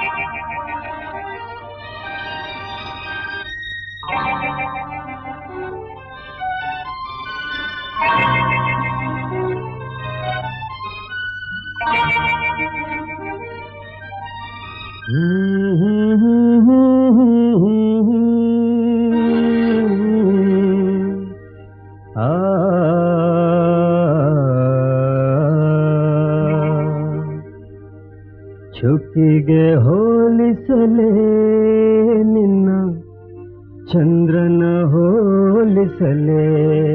ಚುಕ್ಕಿಗೆ ಹೋಲಿಸಲೇ ನಿನ್ನ ಚಂದ್ರನ ಹೋಲಿಸಲೇ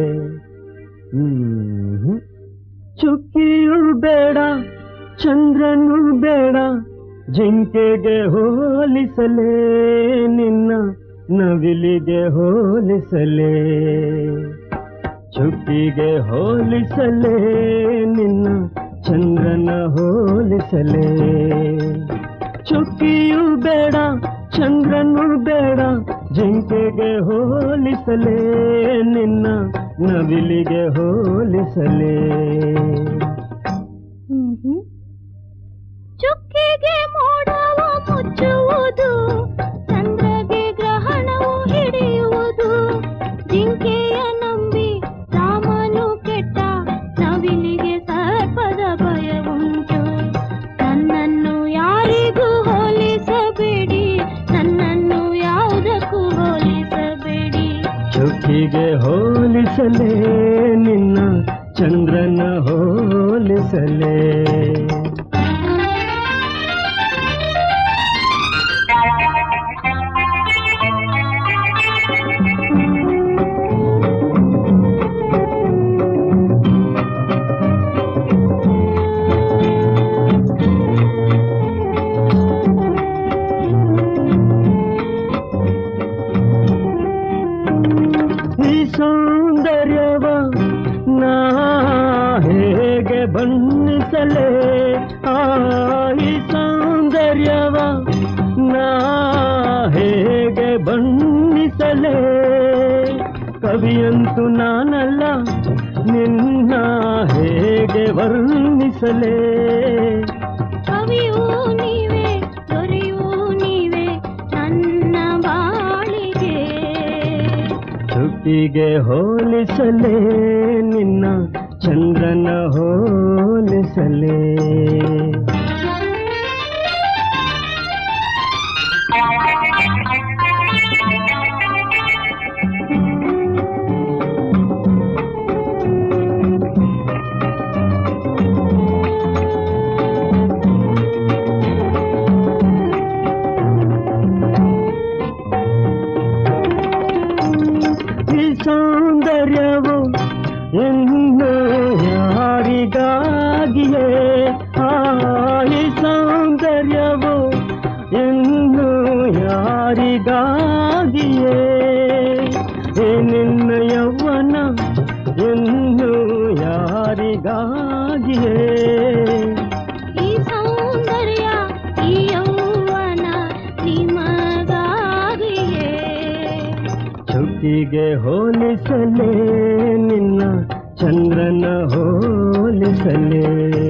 ಚುಕ್ಕಿಯು ಬೇಡ ಚಂದ್ರನು ಬೇಡ ಜಿಂಕೆಗೆ ಹೋಲಿಸಲೇ ನಿನ್ನ ನವಿಲಿಗೆ ಹೋಲಿಸಲೇ ಚುಕ್ಕಿಗೆ ಹೋಲಿಸಲೇ ನಿನ್ನ ಚಂದ್ರನ ಹೋಲಿಸಲೇ ಚುಕ್ಕಿಯು ಬೇಡ ಚಂದ್ರನು ಬೇಡ ಜಿಂಕೆಗೆ ಹೋಲಿಸಲೇ ನಿನ್ನ ನವಿಲಿಗೆ ಹೋಲಿಸಲೇ ಚುಕ್ಕಿಗೆ ಮೋಡವು ಮುಚ್ಚುವುದು ಚಂದ್ರಗೆ ಗ್ರಹಣವು ಹಿಡಿಯುವುದು ಜಿಂಕೆಯ ನಂಬಿ ರಾಮನು ಕೆಟ್ಟ ನವಿಲಿಗೆ ಸರ್ಪದ ಭಯವುಂಟು ನನ್ನನ್ನು ಯಾರಿಗೂ ಹೋಲಿಸಬೇಡಿ ನನ್ನನ್ನು ಯಾವುದಕ್ಕೂ ಹೋಲಿಸಬೇಡಿ ಚುಕ್ಕಿಗೆ ಹೋಲಿಸಲೇ ನಿನ್ನ ಚಂದ್ರನ ಹೋಲಿಸಲೇ ಸೌಂದರ್ಯವ ನಾ ಹೇಗೆ ಬಣ್ಣಿಸಲೇ ಈ ಸೌಂದರ್ಯವ ನಾ ಹೇಗೆ ಬಣ್ಣಿಸಲೇ ಕವಿಯಂತೂ ನಾನಲ್ಲ ನಿನ್ನ ಹೇಗೆ ವರ್ಣಿಸಲೇ ಕವಿಯೂ ನೀವೇ ದೊರೆಯೂ ನೀವೇ ನನ್ನ ಬಾಳಿಗೆ ಚುಕ್ಕಿಗೆ ಹೋಲಿಸಲೇ ನಿನ್ನ ಚಂದ್ರನ ಹೋಲಿಸಲೇ ಈ ಸೌಂದರ್ಯವು ಇನ್ನು ಯಾರಿಗಾಗಿಯೇ ಈ ಸೌಂದರ್ಯವು ಇನ್ನು ಯಾರಿಗಾಗಿಯೇ ಈ ನಿನ್ನ ಯೌವನ ಇನ್ನು ಯಾರಿಗಾಗಿಯೇ ಈ ಸೌಂದರ್ಯ ಈ ಯೌವನ ನಿಮಗಾಗಿಯೇ ಚುಕ್ಕಿಗೆ ಹೋಲಿಸಲೇ ನಿನ್ನ ಚಂದ್ರನ ಹೋಲಿಸಲೇ